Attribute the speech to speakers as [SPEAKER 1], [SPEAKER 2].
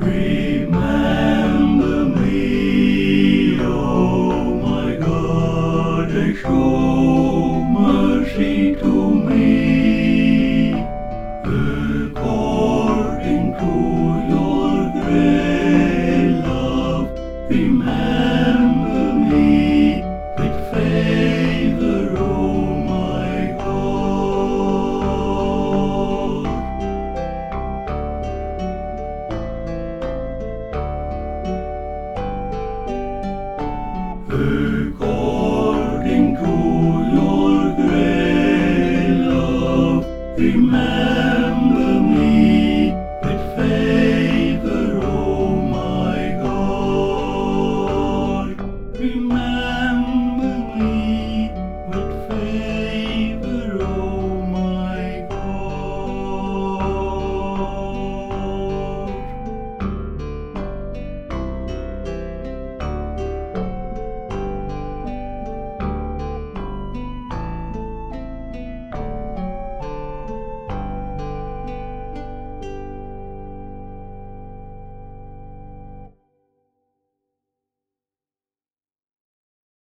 [SPEAKER 1] Remember me, oh my God, and show mercy to me, according to your great love. Remember me with favor, oh my God.